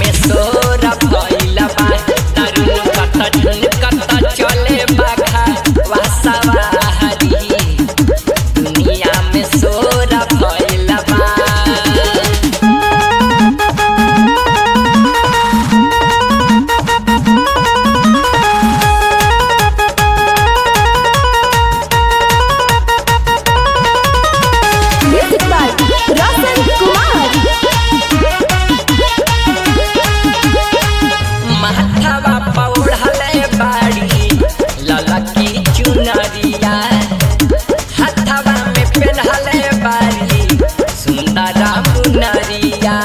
में सोर भइल बा तरुण कत झुनकत चले बाघा वासवारी दुनिया में सोर भइल बा। माथवा पौड़ले बाड़ी ललकी चुनरिया हाथवा में पेन्हले बाड़ी सुंदर मुनरिया।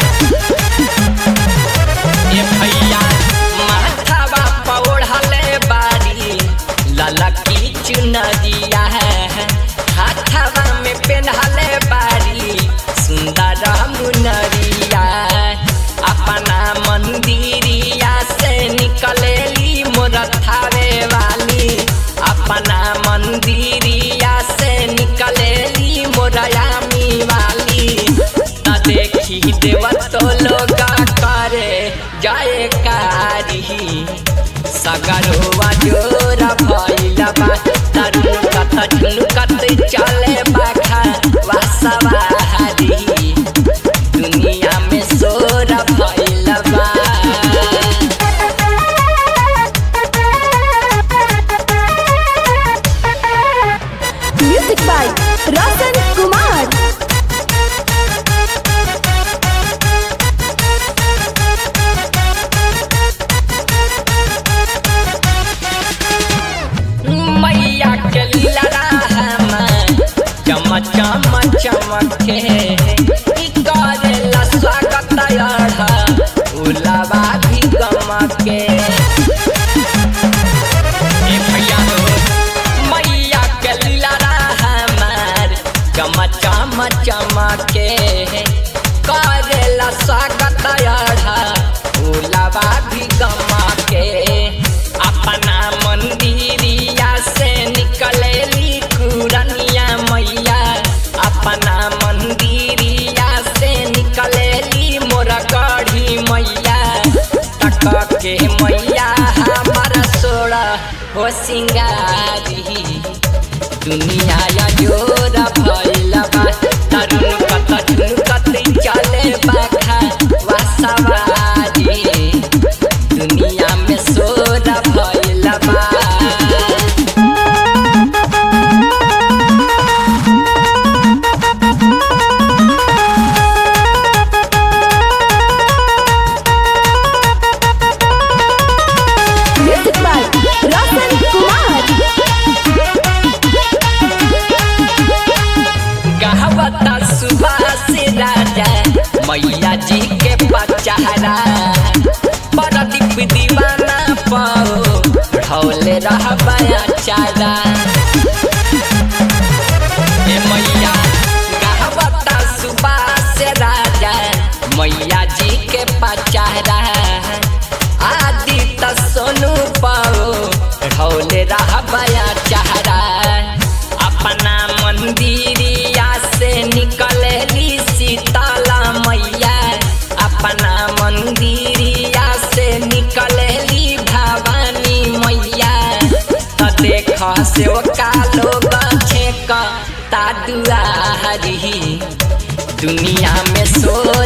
ए भैया माथवा पौड़ले बाड़ी ललकी चुनरिया हाथवा में पेन्हले बाड़ी सुंदर मुनरिया। अपना मंदिरिया से निकलेली मोर थावे वाली अपना मंदिरिया से निकलेली मोर यामी वाली त देखी देव तो लोग करे जय कारी सगरवा जोर भइल बा तरुण कत झुनकत चले बाघा वासवारी दुनिया में सोर भइल बा। Music by Roshan Kumar. मैया के लीला चम चम चमके करेला स्वागत उलावा भी गमके। ए भैया मैया के लीला हमार चम चम चमके करेला स्वागत उलावा भी गमके। अपना मंदिरिया से निकलेली कुरनिया मैया अपना मंदिरिया से निकलेली मोर गढ़ी मैया तक के मैया हमारा सोड़ा हो सिंगारी दुनिया या जोर भइल बा तरुण कत झुनकत चले बाघा वासवारी दुनिया में सोर भइल बा। Music by Roshan Kumar. गहवता सुभाष राजा मैया जी के पचहरा परदीप दीवाना पाओ ढौले रहबया चारा। ए मैया गहवता सुभाष राजा मैया जी के पचहरा आदि त सोनू पाओ ढौले रहबया चारा। अपना मंदिरिया से निकलेली सीताला मैया अपना मंदिरिया से निकलेली भवानी मैया त देख से का लोग छेक ता दुआरी दुनिया में सो